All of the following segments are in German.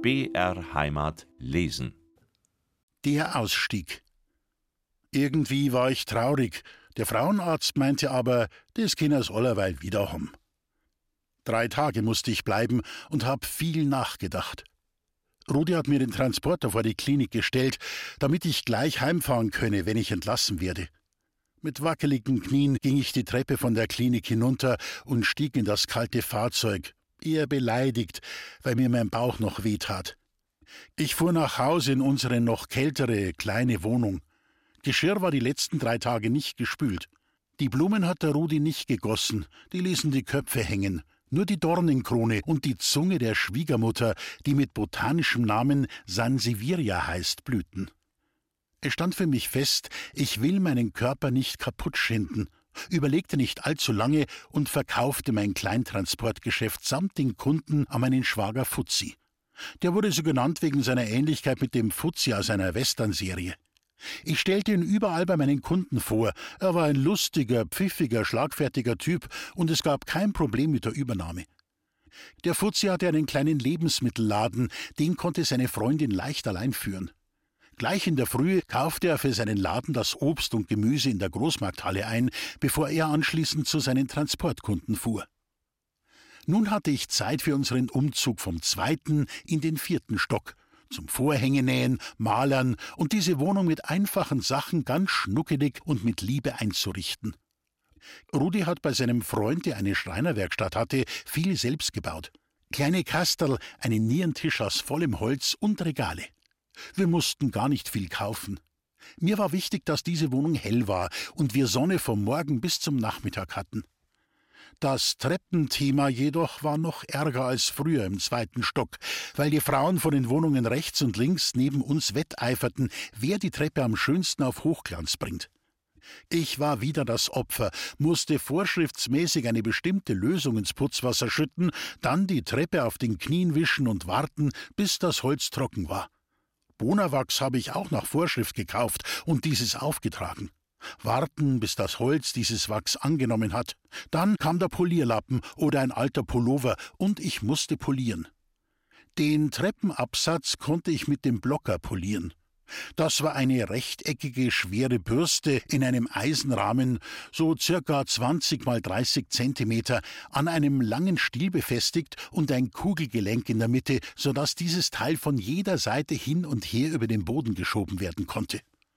BR Heimat lesen. Der Ausstieg. Irgendwie war ich traurig. Der Frauenarzt meinte aber, das können wir's allerweil wieder haben. 3 Tage musste ich bleiben und hab viel nachgedacht. Rudi hat mir den Transporter vor die Klinik gestellt, damit ich gleich heimfahren könne, wenn ich entlassen werde. Mit wackeligen Knien ging ich die Treppe von der Klinik hinunter und stieg in das kalte Fahrzeug, eher beleidigt, weil mir mein Bauch noch wehtat. Ich fuhr nach Hause in unsere noch kältere, kleine Wohnung. Geschirr war die letzten 3 Tage nicht gespült. Die Blumen hat der Rudi nicht gegossen, die ließen die Köpfe hängen. Nur die Dornenkrone und die Zunge der Schwiegermutter, die mit botanischem Namen Sansevieria heißt, blühten. Es stand für mich fest, ich will meinen Körper nicht kaputt schinden, überlegte nicht allzu lange und verkaufte mein Kleintransportgeschäft samt den Kunden an meinen Schwager Fuzzi. Der wurde so genannt wegen seiner Ähnlichkeit mit dem Fuzzi aus einer Westernserie. Ich stellte ihn überall bei meinen Kunden vor. Er war ein lustiger, pfiffiger, schlagfertiger Typ und es gab kein Problem mit der Übernahme. Der Fuzzi hatte einen kleinen Lebensmittelladen, den konnte seine Freundin leicht allein führen. Gleich in der Früh kaufte er für seinen Laden das Obst und Gemüse in der Großmarkthalle ein, bevor er anschließend zu seinen Transportkunden fuhr. Nun hatte ich Zeit für unseren Umzug vom 2. in den 4. Stock, zum Vorhänge nähen, malern und diese Wohnung mit einfachen Sachen ganz schnuckelig und mit Liebe einzurichten. Rudi hat bei seinem Freund, der eine Schreinerwerkstatt hatte, viel selbst gebaut. Kleine Kasterl, einen Nierentisch aus vollem Holz und Regale. Wir mussten gar nicht viel kaufen. Mir war wichtig, dass diese Wohnung hell war und wir Sonne vom Morgen bis zum Nachmittag hatten. Das Treppenthema jedoch war noch ärger als früher im 2. Stock, weil die Frauen von den Wohnungen rechts und links neben uns wetteiferten, wer die Treppe am schönsten auf Hochglanz bringt. Ich war wieder das Opfer, musste vorschriftsmäßig eine bestimmte Lösung ins Putzwasser schütten, dann die Treppe auf den Knien wischen und warten, bis das Holz trocken war. Bonawachs habe ich auch nach Vorschrift gekauft und dieses aufgetragen. Warten, bis das Holz dieses Wachs angenommen hat. Dann kam der Polierlappen oder ein alter Pullover und ich musste polieren. Den Treppenabsatz konnte ich mit dem Blocker polieren. Das war eine rechteckige, schwere Bürste in einem Eisenrahmen, so circa 20 mal 30 Zentimeter, an einem langen Stiel befestigt und ein Kugelgelenk in der Mitte, sodass dieses Teil von jeder Seite hin und her über den Boden geschoben werden konnte.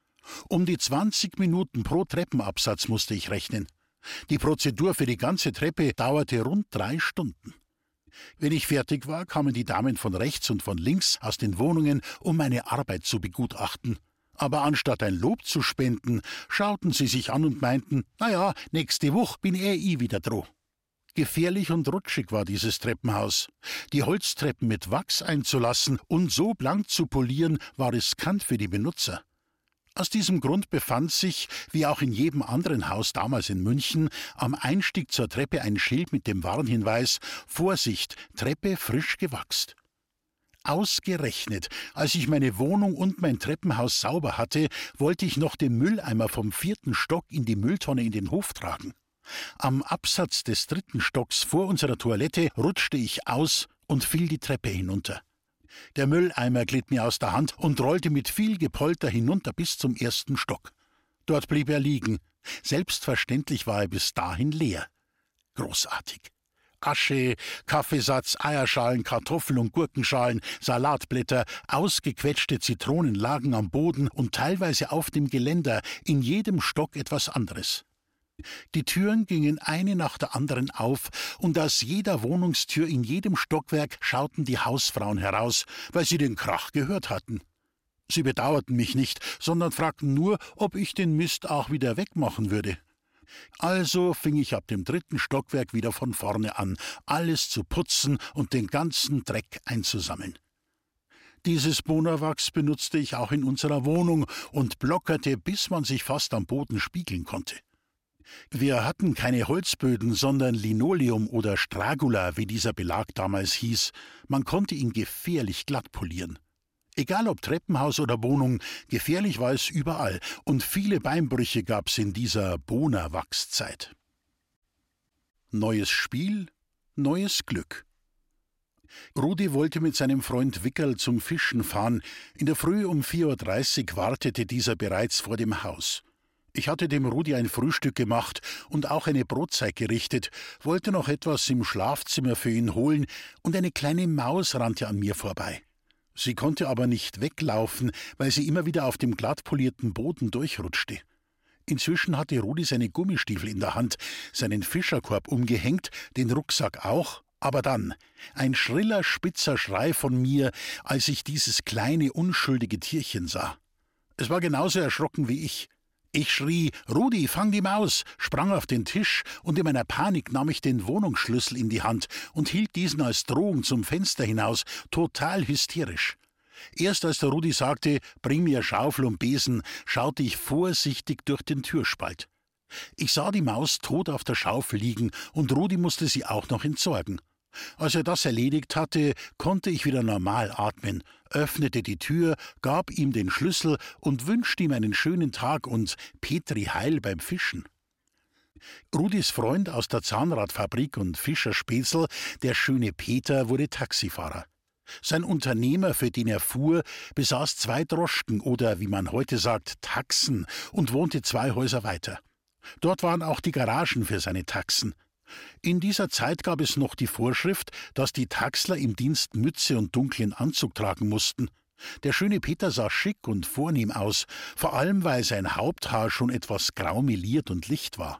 Um die 20 Minuten pro Treppenabsatz musste ich rechnen. Die Prozedur für die ganze Treppe dauerte rund 3 Stunden. Wenn ich fertig war, kamen die Damen von rechts und von links aus den Wohnungen, um meine Arbeit zu begutachten. Aber anstatt ein Lob zu spenden, schauten sie sich an und meinten, naja, nächste Woche bin wieder dran. Gefährlich und rutschig war dieses Treppenhaus. Die Holztreppen mit Wachs einzulassen und so blank zu polieren, war riskant für die Benutzer. Aus diesem Grund befand sich, wie auch in jedem anderen Haus damals in München, am Einstieg zur Treppe ein Schild mit dem Warnhinweis: Vorsicht, Treppe frisch gewachst. Ausgerechnet, als ich meine Wohnung und mein Treppenhaus sauber hatte, wollte ich noch den Mülleimer vom 4. Stock in die Mülltonne in den Hof tragen. Am Absatz des 3. Stocks vor unserer Toilette rutschte ich aus und fiel die Treppe hinunter. Der Mülleimer glitt mir aus der Hand und rollte mit viel Gepolter hinunter bis zum 1. Stock. Dort blieb er liegen. Selbstverständlich war er bis dahin leer. Großartig. Asche, Kaffeesatz, Eierschalen, Kartoffel- und Gurkenschalen, Salatblätter, ausgequetschte Zitronen lagen am Boden und teilweise auf dem Geländer, in jedem Stock etwas anderes. Die Türen gingen eine nach der anderen auf, und aus jeder Wohnungstür in jedem Stockwerk schauten die Hausfrauen heraus, weil sie den Krach gehört hatten. Sie bedauerten mich nicht, sondern fragten nur, ob ich den Mist auch wieder wegmachen würde. Also fing ich ab dem 3. Stockwerk wieder von vorne an, alles zu putzen und den ganzen Dreck einzusammeln. Dieses Bonawachs benutzte ich auch in unserer Wohnung und blockerte, bis man sich fast am Boden spiegeln konnte. Wir hatten keine Holzböden, sondern Linoleum oder Stragula, wie dieser Belag damals hieß. Man konnte ihn gefährlich glatt polieren. Egal ob Treppenhaus oder Wohnung, gefährlich war es überall und viele Beinbrüche gab's in dieser Bonawachszeit. Neues Spiel, neues Glück. Rudi wollte mit seinem Freund Wickerl zum Fischen fahren. In der Früh um 4:30 Uhr wartete dieser bereits vor dem Haus. Ich hatte dem Rudi ein Frühstück gemacht und auch eine Brotzeit gerichtet, wollte noch etwas im Schlafzimmer für ihn holen, und eine kleine Maus rannte an mir vorbei. Sie konnte aber nicht weglaufen, weil sie immer wieder auf dem glattpolierten Boden durchrutschte. Inzwischen hatte Rudi seine Gummistiefel in der Hand, seinen Fischerkorb umgehängt, den Rucksack auch, aber dann ein schriller, spitzer Schrei von mir, als ich dieses kleine, unschuldige Tierchen sah. Es war genauso erschrocken wie ich. Ich schrie: »Rudi, fang die Maus!«, sprang auf den Tisch, und in meiner Panik nahm ich den Wohnungsschlüssel in die Hand und hielt diesen als Drohung zum Fenster hinaus, total hysterisch. Erst als der Rudi sagte: »Bring mir Schaufel und Besen«, schaute ich vorsichtig durch den Türspalt. Ich sah die Maus tot auf der Schaufel liegen, und Rudi musste sie auch noch entsorgen. Als er das erledigt hatte, konnte ich wieder normal atmen, öffnete die Tür, gab ihm den Schlüssel und wünschte ihm einen schönen Tag und Petri Heil beim Fischen. Rudis Freund aus der Zahnradfabrik und Fischerspezl, der schöne Peter, wurde Taxifahrer. Sein Unternehmer, für den er fuhr, besaß 2 Droschken oder, wie man heute sagt, Taxen, und wohnte 2 Häuser weiter. Dort waren auch die Garagen für seine Taxen. In dieser Zeit gab es noch die Vorschrift, dass die Taxler im Dienst Mütze und dunklen Anzug tragen mussten. Der schöne Peter sah schick und vornehm aus, vor allem weil sein Haupthaar schon etwas grau meliert und licht war.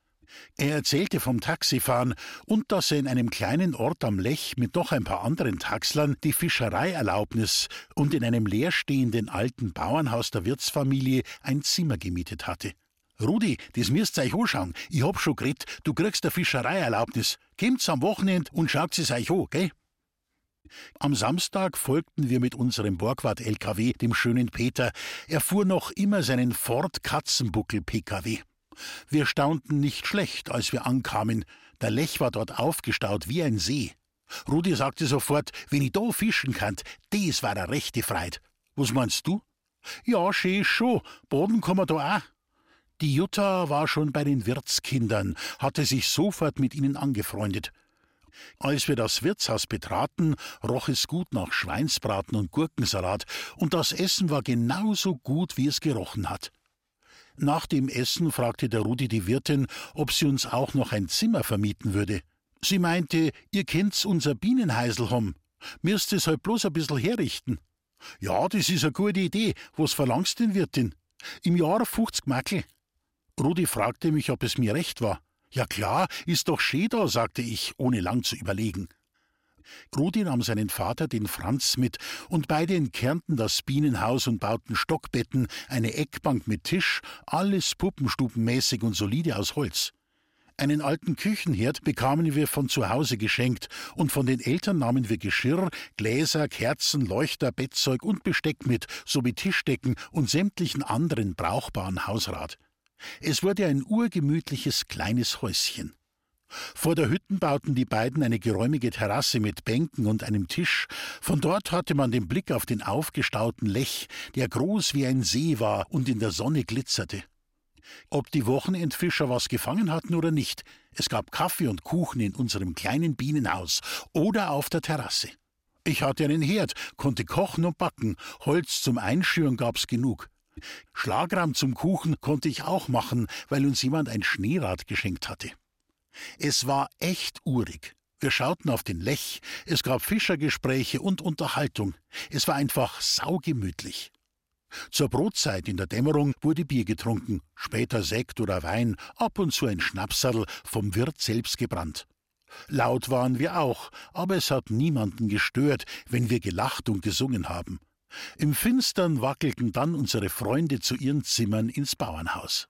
Er erzählte vom Taxifahren und dass er in einem kleinen Ort am Lech mit noch ein paar anderen Taxlern die Fischereierlaubnis und in einem leerstehenden alten Bauernhaus der Wirtsfamilie ein Zimmer gemietet hatte. »Rudi, das müsst ihr euch anschauen. Ich hab schon geredet, du kriegst eine Fischereierlaubnis. Kommt's am Wochenende und schaut es euch an, gell?« Am Samstag folgten wir mit unserem Borgward-LKW dem schönen Peter. Er fuhr noch immer seinen Ford-Katzenbuckel-PKW. Wir staunten nicht schlecht, als wir ankamen. Der Lech war dort aufgestaut wie ein See. Rudi sagte sofort: »Wenn ich da fischen kann, das war eine rechte Freude.« »Was meinst du?« »Ja, schön ist schon. Baden kann man da auch.« Die Jutta war schon bei den Wirtskindern, hatte sich sofort mit ihnen angefreundet. Als wir das Wirtshaus betraten, roch es gut nach Schweinsbraten und Gurkensalat, und das Essen war genauso gut, wie es gerochen hat. Nach dem Essen fragte der Rudi die Wirtin, ob sie uns auch noch ein Zimmer vermieten würde. Sie meinte: »Ihr kennt's unser Bienenheisel haben. Müsst es halt bloß ein bisschen herrichten.« »Ja, das ist eine gute Idee. Was verlangst denn, Wirtin?« »Im Jahr 50 Mackel.« Rudi fragte mich, ob es mir recht war. »Ja klar, ist doch schön da«, sagte ich, ohne lang zu überlegen. Rudi nahm seinen Vater, den Franz, mit, und beide entkernten das Bienenhaus und bauten Stockbetten, eine Eckbank mit Tisch, alles puppenstubenmäßig und solide aus Holz. Einen alten Küchenherd bekamen wir von zu Hause geschenkt, und von den Eltern nahmen wir Geschirr, Gläser, Kerzen, Leuchter, Bettzeug und Besteck mit, sowie Tischdecken und sämtlichen anderen brauchbaren Hausrat. Es wurde ein urgemütliches kleines Häuschen. Vor der Hütten bauten die beiden eine geräumige Terrasse mit Bänken und einem Tisch. Von dort hatte man den Blick auf den aufgestauten Lech, der groß wie ein See war und in der Sonne glitzerte. Ob die Wochenendfischer was gefangen hatten oder nicht, es gab Kaffee und Kuchen in unserem kleinen Bienenhaus oder auf der Terrasse. Ich hatte einen Herd, konnte kochen und backen, Holz zum Einschüren gab's genug. Schlagrahm zum Kuchen konnte ich auch machen, weil uns jemand ein Schneerad geschenkt hatte. Es war echt urig. Wir schauten auf den Lech, es gab Fischergespräche und Unterhaltung. Es war einfach saugemütlich. Zur Brotzeit in der Dämmerung wurde Bier getrunken, später Sekt oder Wein, ab und zu ein Schnapssadel, vom Wirt selbst gebrannt. Laut waren wir auch, aber es hat niemanden gestört, wenn wir gelacht und gesungen haben. Im Finstern wackelten dann unsere Freunde zu ihren Zimmern ins Bauernhaus.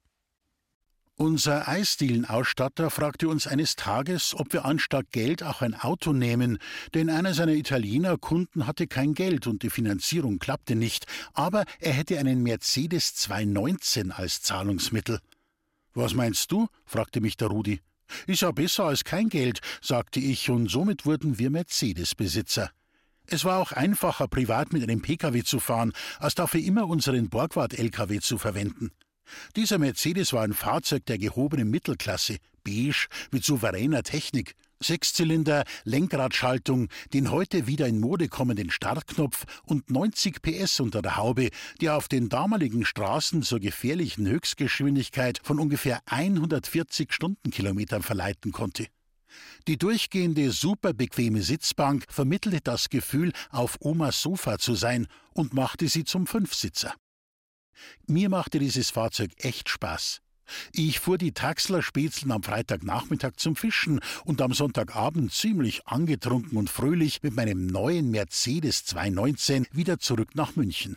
Unser Eisdielenausstatter fragte uns eines Tages, ob wir anstatt Geld auch ein Auto nehmen, denn einer seiner Italiener-Kunden hatte kein Geld und die Finanzierung klappte nicht, aber er hätte einen Mercedes 219 als Zahlungsmittel. »Was meinst du?« fragte mich der Rudi. »Ist ja besser als kein Geld«, sagte ich, und somit wurden wir Mercedes-Besitzer. Es war auch einfacher, privat mit einem PKW zu fahren, als dafür immer unseren Borgward-LKW zu verwenden. Dieser Mercedes war ein Fahrzeug der gehobenen Mittelklasse, beige, mit souveräner Technik. Sechszylinder, Lenkradschaltung, den heute wieder in Mode kommenden Startknopf und 90 PS unter der Haube, die auf den damaligen Straßen zur gefährlichen Höchstgeschwindigkeit von ungefähr 140 Stundenkilometern verleiten konnte. Die durchgehende, super bequeme Sitzbank vermittelte das Gefühl, auf Omas Sofa zu sein und machte sie zum Fünfsitzer. Mir machte dieses Fahrzeug echt Spaß. Ich fuhr die Taxler Spätzlen am Freitagnachmittag zum Fischen und am Sonntagabend ziemlich angetrunken und fröhlich mit meinem neuen Mercedes 219 wieder zurück nach München.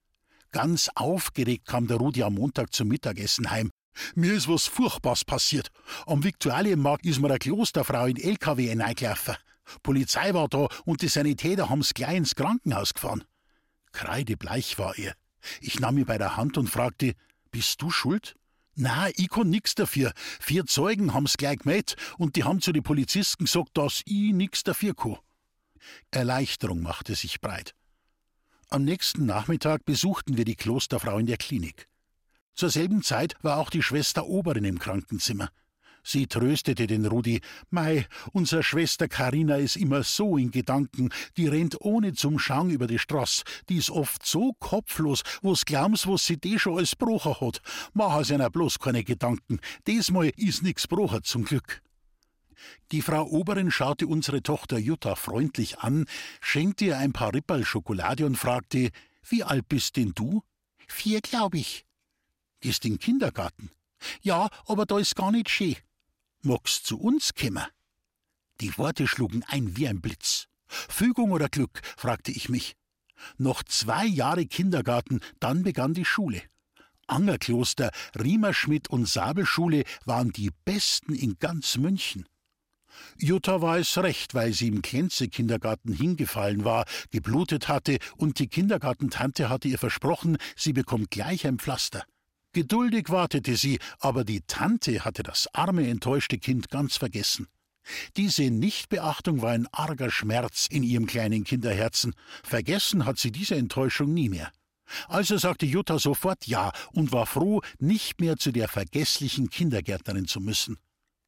Ganz aufgeregt kam der Rudi am Montag zum Mittagessen heim. Mir ist was Furchtbares passiert. Am Viktualienmarkt ist mir eine Klosterfrau in LKW hineingelaufen. Polizei war da und die Sanitäter haben's gleich ins Krankenhaus gefahren. Kreidebleich war er. Ich nahm ihn bei der Hand und fragte, »Bist du schuld?« »Na, ich kann nix dafür. 4 Zeugen haben's gleich gemeldet und die haben zu den Polizisten gesagt, dass ich nix dafür kann.« Erleichterung machte sich breit. Am nächsten Nachmittag besuchten wir die Klosterfrau in der Klinik. Zur selben Zeit war auch die Schwester Oberin im Krankenzimmer. Sie tröstete den Rudi. »Mei, unsere Schwester Karina ist immer so in Gedanken, die rennt ohne zum Schauen über die Straße. Die ist oft so kopflos, wo's glaubens, was sie die schon alles brochen hat. Mach sich einer bloß keine Gedanken. Diesmal ist nix brochen, zum Glück.« Die Frau Oberin schaute unsere Tochter Jutta freundlich an, schenkte ihr ein paar Ripperl Schokolade und fragte, »Wie alt bist denn du?« »4, glaub ich.« »Gehst in den Kindergarten?« »Ja, aber da ist gar nicht schön.« »Magst zu uns kommen?« Die Worte schlugen ein wie ein Blitz. Fügung oder Glück, fragte ich mich. Noch 2 Jahre Kindergarten, dann begann die Schule. Angerkloster, Riemerschmidt und Sabelschule waren die besten in ganz München. Jutta war es recht, weil sie im Klenze-Kindergarten hingefallen war, geblutet hatte und die Kindergartentante hatte ihr versprochen, sie bekommt gleich ein Pflaster. Geduldig wartete sie, aber die Tante hatte das arme, enttäuschte Kind ganz vergessen. Diese Nichtbeachtung war ein arger Schmerz in ihrem kleinen Kinderherzen. Vergessen hat sie diese Enttäuschung nie mehr. Also sagte Jutta sofort ja und war froh, nicht mehr zu der vergesslichen Kindergärtnerin zu müssen.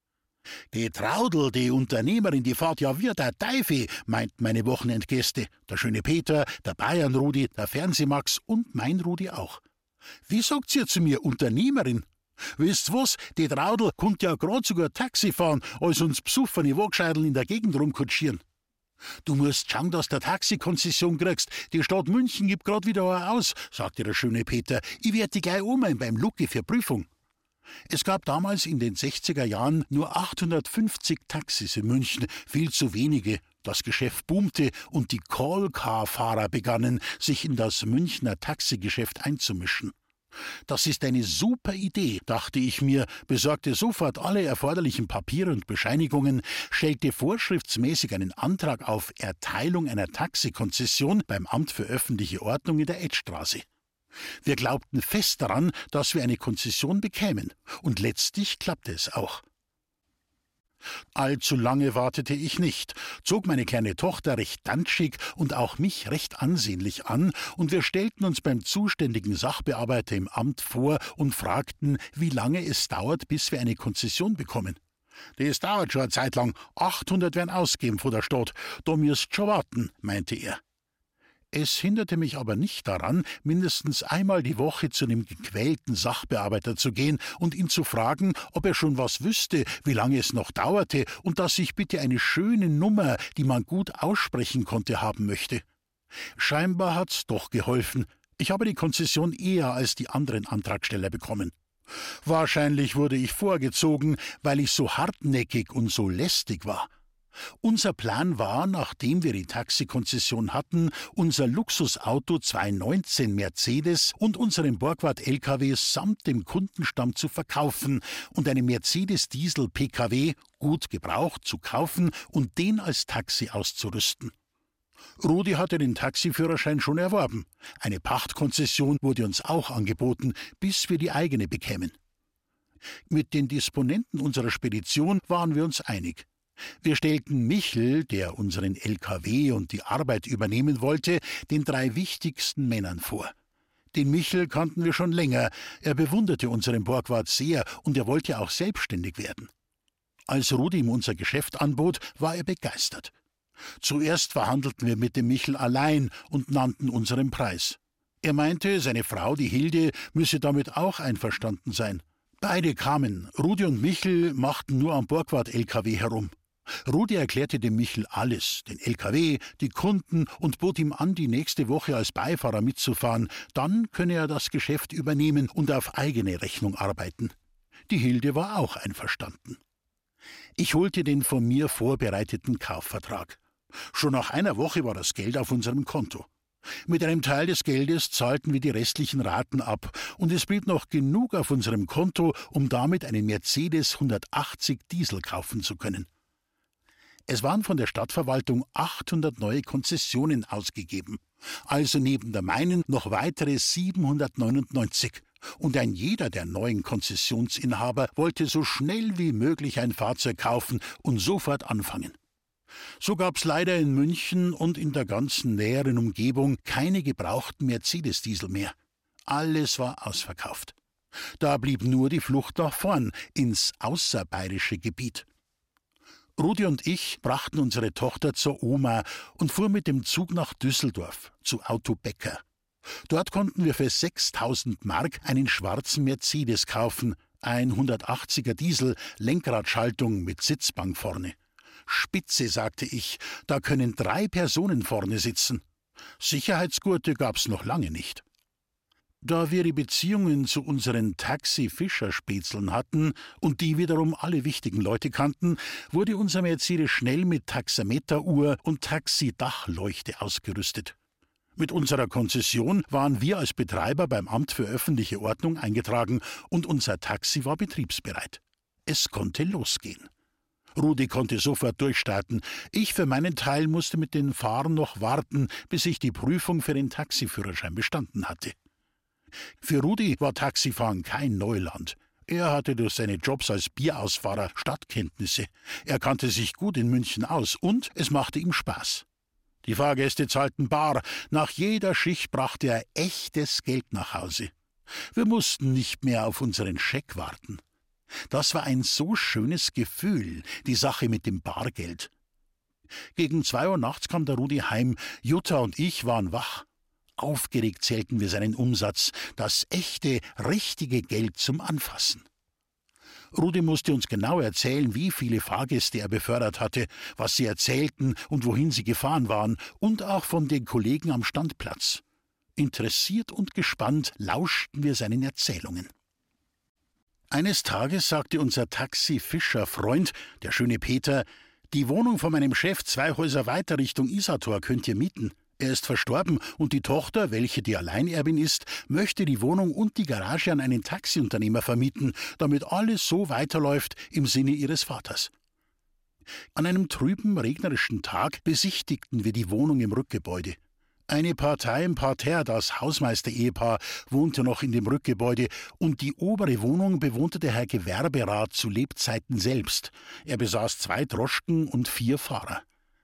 »Die Traudl, die Unternehmerin, die fährt ja wie der Teufel«, meinten meine Wochenendgäste. Der schöne Peter, der Bayern-Rudi, der Fernsehmax und mein Rudi auch. »Wie sagt ihr zu mir, Unternehmerin?« »Wisst was, die Traudl kommt ja grad sogar Taxi fahren, als uns besoffene Wagscheidl in der Gegend rumkutschieren.« »Du musst schauen, dass du Taxikonzession kriegst. Die Stadt München gibt grad wieder eine aus«, sagte der schöne Peter. »Ich werd die gleich umhängen beim Lucke für Prüfung.« Es gab damals in den 60er Jahren nur 850 Taxis in München, viel zu wenige. Das Geschäft boomte und die Call-Car-Fahrer begannen, sich in das Münchner Taxigeschäft einzumischen. Das ist eine super Idee, dachte ich mir, besorgte sofort alle erforderlichen Papiere und Bescheinigungen, stellte vorschriftsmäßig einen Antrag auf Erteilung einer Taxikonzession beim Amt für öffentliche Ordnung in der Edstraße. Wir glaubten fest daran, dass wir eine Konzession bekämen, und letztlich klappte es auch. Allzu lange wartete ich nicht, zog meine kleine Tochter recht dantschig und auch mich recht ansehnlich an, und wir stellten uns beim zuständigen Sachbearbeiter im Amt vor und fragten, wie lange es dauert, bis wir eine Konzession bekommen. »Das dauert schon eine Zeit lang, 800 werden ausgegeben von der Stadt, da müsst schon warten«, meinte er. Es hinderte mich aber nicht daran, mindestens einmal die Woche zu einem gequälten Sachbearbeiter zu gehen und ihn zu fragen, ob er schon was wüsste, wie lange es noch dauerte und dass ich bitte eine schöne Nummer, die man gut aussprechen konnte, haben möchte. Scheinbar hat's doch geholfen. Ich habe die Konzession eher als die anderen Antragsteller bekommen. Wahrscheinlich wurde ich vorgezogen, weil ich so hartnäckig und so lästig war. Unser Plan war, nachdem wir die Taxikonzession hatten, unser Luxusauto 219 Mercedes und unseren Borgward-LKW samt dem Kundenstamm zu verkaufen und einen Mercedes-Diesel-PKW, gut gebraucht, zu kaufen und den als Taxi auszurüsten. Rudi hatte den Taxiführerschein schon erworben. Eine Pachtkonzession wurde uns auch angeboten, bis wir die eigene bekämen. Mit den Disponenten unserer Spedition waren wir uns einig. Wir stellten Michel, der unseren LKW und die Arbeit übernehmen wollte, den 3 wichtigsten Männern vor. Den Michel kannten wir schon länger, er bewunderte unseren Borgward sehr und er wollte auch selbstständig werden. Als Rudi ihm unser Geschäft anbot, war er begeistert. Zuerst verhandelten wir mit dem Michel allein und nannten unseren Preis. Er meinte, seine Frau, die Hilde, müsse damit auch einverstanden sein. Beide kamen. Rudi und Michel machten nur am Borgward-LKW herum. Rudi erklärte dem Michel alles, den LKW, die Kunden und bot ihm an, die nächste Woche als Beifahrer mitzufahren. Dann könne er das Geschäft übernehmen und auf eigene Rechnung arbeiten. Die Hilde war auch einverstanden. Ich holte den von mir vorbereiteten Kaufvertrag. Schon nach einer Woche war das Geld auf unserem Konto. Mit einem Teil des Geldes zahlten wir die restlichen Raten ab und es blieb noch genug auf unserem Konto, um damit einen Mercedes 180 Diesel kaufen zu können. Es waren von der Stadtverwaltung 800 neue Konzessionen ausgegeben, also neben der meinen noch weitere 799. Und ein jeder der neuen Konzessionsinhaber wollte so schnell wie möglich ein Fahrzeug kaufen und sofort anfangen. So gab's leider in München und in der ganzen näheren Umgebung keine gebrauchten Mercedes-Diesel mehr. Alles war ausverkauft. Da blieb nur die Flucht nach vorn, ins außerbayerische Gebiet. Rudi und ich brachten unsere Tochter zur Oma und fuhren mit dem Zug nach Düsseldorf, zu Auto Becker. Dort konnten wir für 6.000 Mark einen schwarzen Mercedes kaufen, ein 180er Diesel, Lenkradschaltung mit Sitzbank vorne. Spitze, sagte ich, da können 3 Personen vorne sitzen. Sicherheitsgurte gab's noch lange nicht. Da wir die Beziehungen zu unseren Taxi-Fischerspätzeln hatten und die wiederum alle wichtigen Leute kannten, wurde unser Mercedes schnell mit Taxameteruhr und Taxidachleuchte ausgerüstet. Mit unserer Konzession waren wir als Betreiber beim Amt für öffentliche Ordnung eingetragen und unser Taxi war betriebsbereit. Es konnte losgehen. Rudi konnte sofort durchstarten. Ich für meinen Teil musste mit den Fahren noch warten, bis ich die Prüfung für den Taxiführerschein bestanden hatte. Für Rudi war Taxifahren kein Neuland. Er hatte durch seine Jobs als Bierausfahrer Stadtkenntnisse. Er kannte sich gut in München aus und es machte ihm Spaß. Die Fahrgäste zahlten bar. Nach jeder Schicht brachte er echtes Geld nach Hause. Wir mussten nicht mehr auf unseren Scheck warten. Das war ein so schönes Gefühl, die Sache mit dem Bargeld. Gegen 2 Uhr nachts kam der Rudi heim. Jutta und ich waren wach. Aufgeregt zählten wir seinen Umsatz, das echte, richtige Geld zum Anfassen. Rudi musste uns genau erzählen, wie viele Fahrgäste er befördert hatte, was sie erzählten und wohin sie gefahren waren, und auch von den Kollegen am Standplatz. Interessiert und gespannt lauschten wir seinen Erzählungen. Eines Tages sagte unser Taxi-Fischer-Freund, der schöne Peter, »Die Wohnung von meinem Chef 2 Häuser weiter Richtung Isartor könnt ihr mieten. Er ist verstorben und die Tochter, welche die Alleinerbin ist, möchte die Wohnung und die Garage an einen Taxiunternehmer vermieten, damit alles so weiterläuft im Sinne ihres Vaters.« An einem trüben, regnerischen Tag besichtigten wir die Wohnung im Rückgebäude. Eine Partei im Parterre, das Hausmeister-Ehepaar, wohnte noch in dem Rückgebäude und die obere Wohnung bewohnte der Herr Gewerberat zu Lebzeiten selbst. Er besaß 2 Droschken und 4 Fahrer.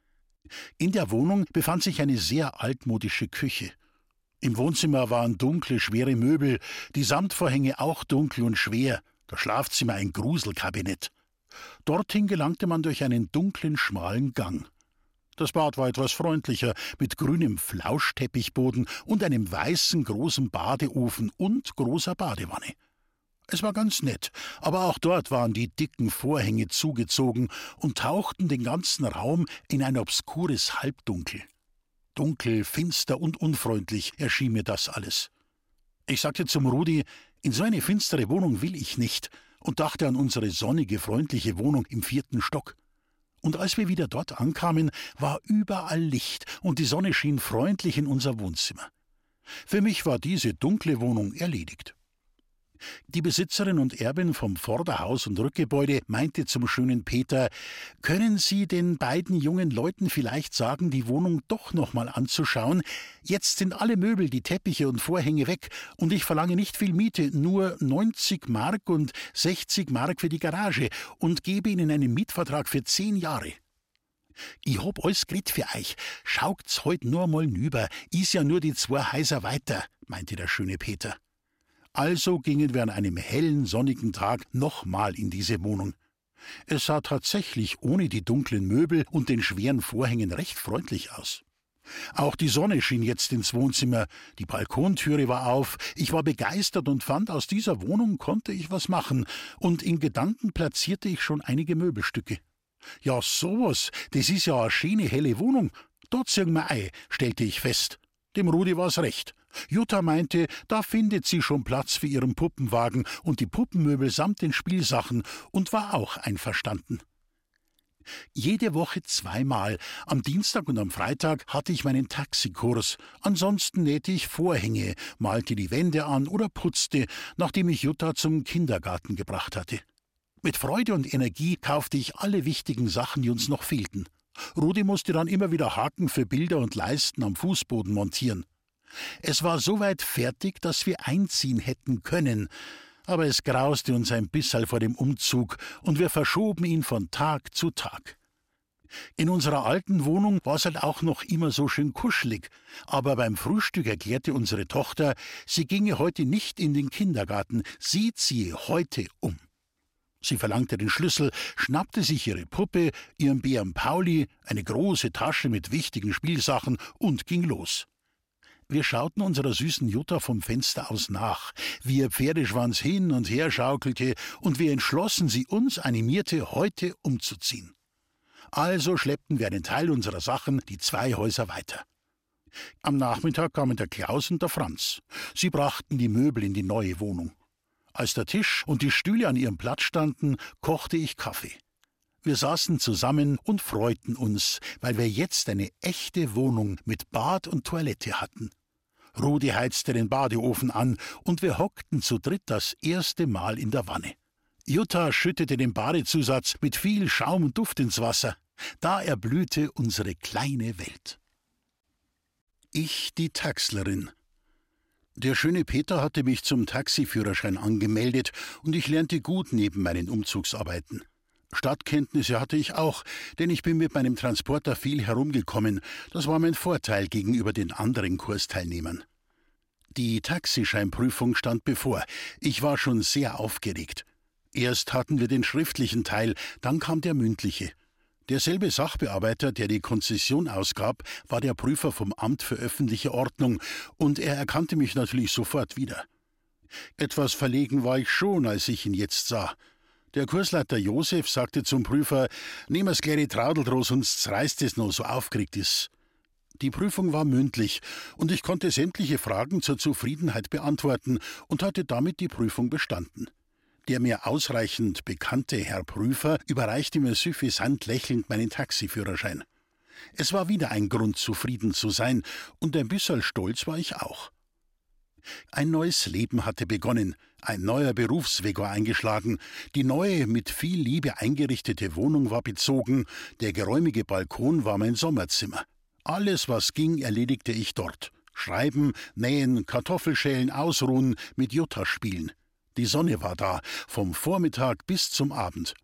In der Wohnung befand sich eine sehr altmodische Küche. Im Wohnzimmer waren dunkle, schwere Möbel, die Samtvorhänge auch dunkel und schwer, das Schlafzimmer ein Gruselkabinett. Dorthin gelangte man durch einen dunklen, schmalen Gang. Das Bad war etwas freundlicher, mit grünem Flauschteppichboden und einem weißen, großen Badeofen und großer Badewanne. Es war ganz nett, aber auch dort waren die dicken Vorhänge zugezogen und tauchten den ganzen Raum in ein obskures Halbdunkel. Dunkel, finster und unfreundlich erschien mir das alles. Ich sagte zum Rudi, in so eine finstere Wohnung will ich nicht, und dachte an unsere sonnige, freundliche Wohnung im 4. Stock. Und als wir wieder dort ankamen, war überall Licht und die Sonne schien freundlich in unser Wohnzimmer. Für mich war diese dunkle Wohnung erledigt. Die Besitzerin und Erbin vom Vorderhaus und Rückgebäude meinte zum schönen Peter, »Können Sie den beiden jungen Leuten vielleicht sagen, die Wohnung doch noch mal anzuschauen? Jetzt sind alle Möbel, die Teppiche und Vorhänge weg und ich verlange nicht viel Miete, nur 90 Mark und 60 Mark für die Garage und gebe Ihnen einen Mietvertrag für 10 Jahre.« »Ich hab alles geredt für euch. Schaut's heut nur mal nüber, is ja nur die 2 Häuser weiter«, meinte der schöne Peter. Also gingen wir an einem hellen, sonnigen Tag nochmal in diese Wohnung. Es sah tatsächlich ohne die dunklen Möbel und den schweren Vorhängen recht freundlich aus. Auch die Sonne schien jetzt ins Wohnzimmer, die Balkontüre war auf, ich war begeistert und fand, aus dieser Wohnung konnte ich was machen, und in Gedanken platzierte ich schon einige Möbelstücke. Ja, sowas, das ist ja eine schöne helle Wohnung. Dort ziehen wir ein, stellte ich fest. Dem Rudi war's recht. Jutta meinte, da findet sie schon Platz für ihren Puppenwagen und die Puppenmöbel samt den Spielsachen, und war auch einverstanden. Jede Woche 2-mal, am Dienstag und am Freitag, hatte ich meinen Taxikurs. Ansonsten nähte ich Vorhänge, malte die Wände an oder putzte, nachdem ich Jutta zum Kindergarten gebracht hatte. Mit Freude und Energie kaufte ich alle wichtigen Sachen, die uns noch fehlten. Rudi musste dann immer wieder Haken für Bilder und Leisten am Fußboden montieren. Es war soweit fertig, dass wir einziehen hätten können, aber es grauste uns ein bisserl vor dem Umzug, und wir verschoben ihn von Tag zu Tag. In unserer alten Wohnung war es halt auch noch immer so schön kuschelig, aber beim Frühstück erklärte unsere Tochter, sie ginge heute nicht in den Kindergarten, sie ziehe heute um. Sie verlangte den Schlüssel, schnappte sich ihre Puppe, ihren Bären Pauli, eine große Tasche mit wichtigen Spielsachen und ging los. Wir schauten unserer süßen Jutta vom Fenster aus nach, wie ihr Pferdeschwanz hin und her schaukelte und wie entschlossen sie uns animierte, heute umzuziehen. Also schleppten wir einen Teil unserer Sachen die 2 Häuser weiter. Am Nachmittag kamen der Klaus und der Franz. Sie brachten die Möbel in die neue Wohnung. Als der Tisch und die Stühle an ihrem Platz standen, kochte ich Kaffee. Wir saßen zusammen und freuten uns, weil wir jetzt eine echte Wohnung mit Bad und Toilette hatten. Rudi heizte den Badeofen an und wir hockten zu dritt das erste Mal in der Wanne. Jutta schüttete den Badezusatz mit viel Schaum und Duft ins Wasser. Da erblühte unsere kleine Welt. Ich, die Taxlerin. Der schöne Peter hatte mich zum Taxiführerschein angemeldet und ich lernte gut neben meinen Umzugsarbeiten. Stadtkenntnisse hatte ich auch, denn ich bin mit meinem Transporter viel herumgekommen. Das war mein Vorteil gegenüber den anderen Kursteilnehmern. Die Taxischeinprüfung stand bevor. Ich war schon sehr aufgeregt. Erst hatten wir den schriftlichen Teil, dann kam der mündliche. Derselbe Sachbearbeiter, der die Konzession ausgab, war der Prüfer vom Amt für öffentliche Ordnung, und er erkannte mich natürlich sofort wieder. Etwas verlegen war ich schon, als ich ihn jetzt sah. Der Kursleiter Josef sagte zum Prüfer, »Nehm es gleich die Traudel draus, sonst reißt es noch, so aufgeregt ist.« Die Prüfung war mündlich, und ich konnte sämtliche Fragen zur Zufriedenheit beantworten und hatte damit die Prüfung bestanden. Der mir ausreichend bekannte Herr Prüfer überreichte mir suffisant lächelnd meinen Taxiführerschein. Es war wieder ein Grund, zufrieden zu sein, und ein bisserl stolz war ich auch. Ein neues Leben hatte begonnen, ein neuer Berufsweg war eingeschlagen, die neue, mit viel Liebe eingerichtete Wohnung war bezogen, der geräumige Balkon war mein Sommerzimmer. Alles, was ging, erledigte ich dort. Schreiben, nähen, Kartoffelschälen, ausruhen, mit Jutta spielen. Die Sonne war da, vom Vormittag bis zum Abend.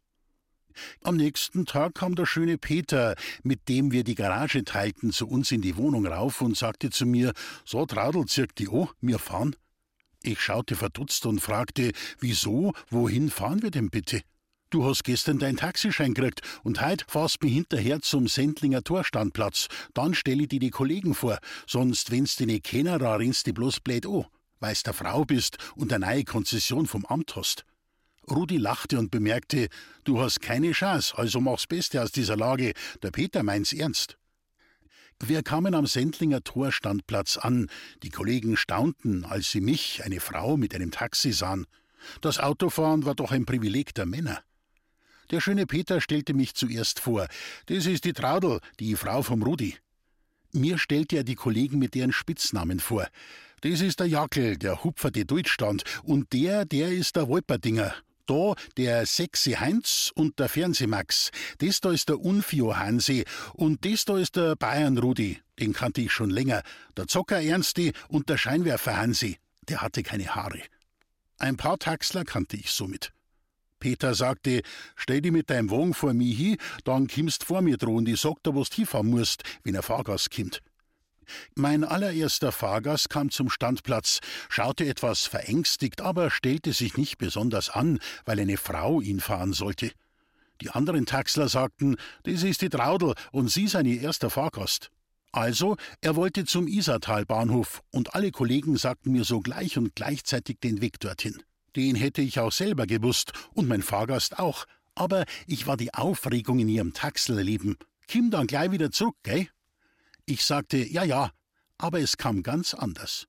Am nächsten Tag kam der schöne Peter, mit dem wir die Garage teilten, zu uns in die Wohnung rauf und sagte zu mir, »So, Traudl, zirk die an, wir fahren.« Ich schaute verdutzt und fragte, »Wieso, wohin fahren wir denn bitte?« »Du hast gestern deinen Taxischein gekriegt und heut fahrst mir hinterher zum Sendlinger Torstandplatz, dann stelle ich dir die Kollegen vor, sonst wenn's die nicht kennen, da rennst du bloß blöd an, weil's der Frau bist und eine neue Konzession vom Amt hast.« Rudi lachte und bemerkte, »Du hast keine Chance, also mach's Beste aus dieser Lage, der Peter meint's ernst.« Wir kamen am Sendlinger Torstandplatz an. Die Kollegen staunten, als sie mich, eine Frau, mit einem Taxi sahen. Das Autofahren war doch ein Privileg der Männer. Der schöne Peter stellte mich zuerst vor. »Das ist die Traudl, die Frau vom Rudi.« Mir stellte er die Kollegen mit deren Spitznamen vor. »Das ist der Jackel, der hupferte Deutschstand, und der ist der Wolperdinger. Da der sexy Heinz und der Fernsehmax. Das da ist der Unfio Hansi und das da ist der Bayern Rudi. Den kannte ich schon länger. Der Zocker Ernsti und der Scheinwerfer Hansi. Der hatte keine Haare. Ein paar Taxler kannte ich somit. Peter sagte, »Stell dich mit deinem Wagen vor mich hin, dann kommst vor mir dran und ich sag dir, wo du hinfahren musst, wenn ein Fahrgast kommt.« Mein allererster Fahrgast kam zum Standplatz, schaute etwas verängstigt, aber stellte sich nicht besonders an, weil eine Frau ihn fahren sollte. Die anderen Taxler sagten, das ist die Traudl und sie sei ihr erster Fahrgast. Also, er wollte zum Isartalbahnhof und alle Kollegen sagten mir sogleich und gleichzeitig den Weg dorthin. Den hätte ich auch selber gewusst und mein Fahrgast auch. Aber ich war die Aufregung in ihrem Taxlerleben. Komm dann gleich wieder zurück, gell? Ich sagte, ja, aber es kam ganz anders.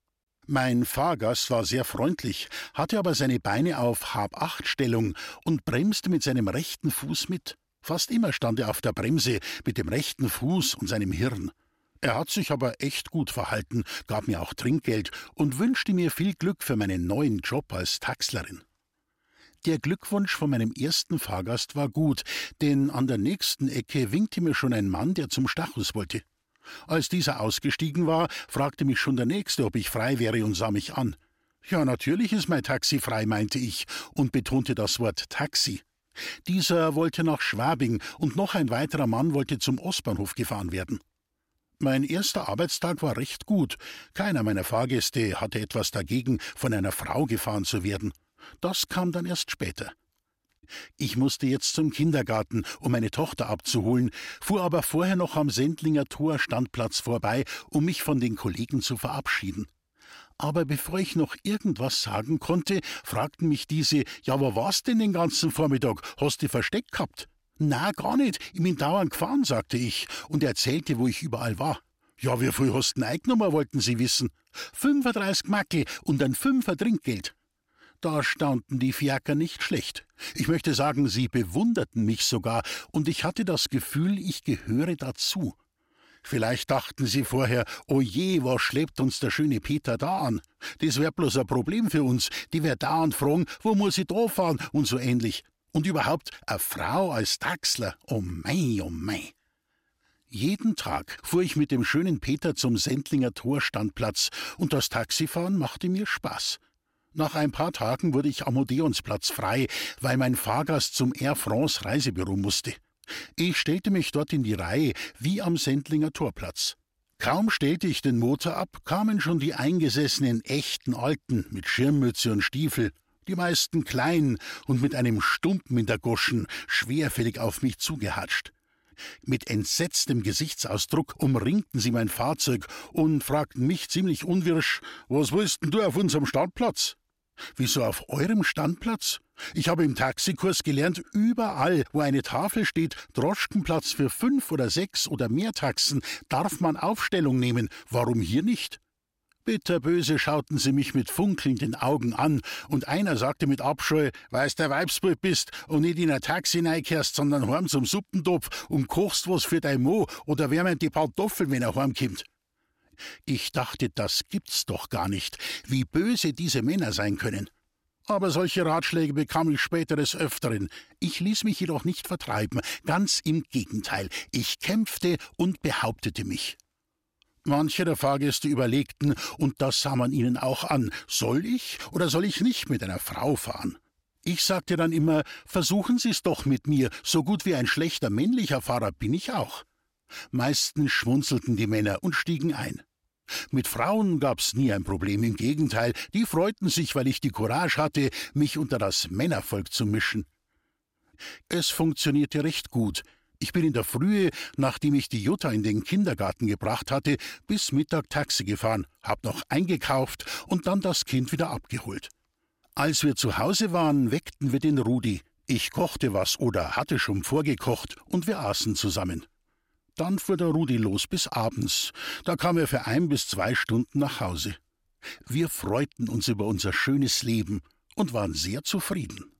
Mein Fahrgast war sehr freundlich, hatte aber seine Beine auf Hab-Acht-Stellung und bremste mit seinem rechten Fuß mit. Fast immer stand er auf der Bremse mit dem rechten Fuß und seinem Hirn. Er hat sich aber echt gut verhalten, gab mir auch Trinkgeld und wünschte mir viel Glück für meinen neuen Job als Taxlerin. Der Glückwunsch von meinem ersten Fahrgast war gut, denn an der nächsten Ecke winkte mir schon ein Mann, der zum Stachus wollte. Als dieser ausgestiegen war, fragte mich schon der Nächste, ob ich frei wäre und sah mich an. Ja, natürlich ist mein Taxi frei, meinte ich und betonte das Wort Taxi. Dieser wollte nach Schwabing und noch ein weiterer Mann wollte zum Ostbahnhof gefahren werden. Mein erster Arbeitstag war recht gut. Keiner meiner Fahrgäste hatte etwas dagegen, von einer Frau gefahren zu werden. Das kam dann erst später. Ich musste jetzt zum Kindergarten, um meine Tochter abzuholen, fuhr aber vorher noch am Sendlinger Tor Standplatz vorbei, um mich von den Kollegen zu verabschieden. Aber bevor ich noch irgendwas sagen konnte, fragten mich diese, ja, wo warst denn den ganzen Vormittag? Hast du versteckt gehabt? Na, gar nicht, ich bin dauernd gefahren, sagte ich und erzählte, wo ich überall war. Ja, wie viel hast du denn eingenommen, wollten sie wissen. 35 Mackel und ein 5er Trinkgeld. Da staunten die Fiaker nicht schlecht. Ich möchte sagen, sie bewunderten mich sogar, und ich hatte das Gefühl, ich gehöre dazu. Vielleicht dachten sie vorher, oh je, was schleppt uns der schöne Peter da an? Das wär bloß ein Problem für uns, die wär dauernd fragen, wo muss ich da fahren und so ähnlich. Und überhaupt, eine Frau als Taxler, oh mei, oh mei. Jeden Tag fuhr ich mit dem schönen Peter zum Sendlinger Torstandplatz, und das Taxifahren machte mir Spaß. Nach ein paar Tagen wurde ich am Odeonsplatz frei, weil mein Fahrgast zum Air France Reisebüro musste. Ich stellte mich dort in die Reihe, wie am Sendlinger Torplatz. Kaum stellte ich den Motor ab, kamen schon die eingesessenen echten Alten mit Schirmmütze und Stiefel, die meisten klein und mit einem Stumpen in der Goschen, schwerfällig auf mich zugehatscht. Mit entsetztem Gesichtsausdruck umringten sie mein Fahrzeug und fragten mich ziemlich unwirsch, was willst denn du auf unserem Standplatz? Wieso auf eurem Standplatz? Ich habe im Taxikurs gelernt, überall, wo eine Tafel steht, Droschkenplatz für 5 oder 6 oder mehr Taxen, darf man Aufstellung nehmen. Warum hier nicht? Bitterböse schauten sie mich mit funkelnden Augen an, und einer sagte mit Abscheu, weil's der Weibsbub bist und nicht in ein Taxi reinkehrst, sondern heim zum Suppentopf und kochst was für dein Mo oder wärmend die Pantoffeln, wenn er heimkommt. Ich dachte, das gibt's doch gar nicht, wie böse diese Männer sein können. Aber solche Ratschläge bekam ich später des Öfteren. Ich ließ mich jedoch nicht vertreiben, ganz im Gegenteil. Ich kämpfte und behauptete mich. Manche der Fahrgäste überlegten, und das sah man ihnen auch an, soll ich oder soll ich nicht mit einer Frau fahren? Ich sagte dann immer, versuchen Sie's doch mit mir, so gut wie ein schlechter männlicher Fahrer bin ich auch. Meistens schmunzelten die Männer und stiegen ein. Mit Frauen gab's nie ein Problem, im Gegenteil, die freuten sich, weil ich die Courage hatte, mich unter das Männervolk zu mischen. Es funktionierte recht gut. Ich bin in der Frühe, nachdem ich die Jutta in den Kindergarten gebracht hatte, bis Mittag Taxi gefahren, hab noch eingekauft und dann das Kind wieder abgeholt. Als wir zu Hause waren, weckten wir den Rudi. Ich kochte was oder hatte schon vorgekocht und wir aßen zusammen. Dann fuhr der Rudi los bis abends. Da kam er für 1 bis 2 Stunden nach Hause. Wir freuten uns über unser schönes Leben und waren sehr zufrieden.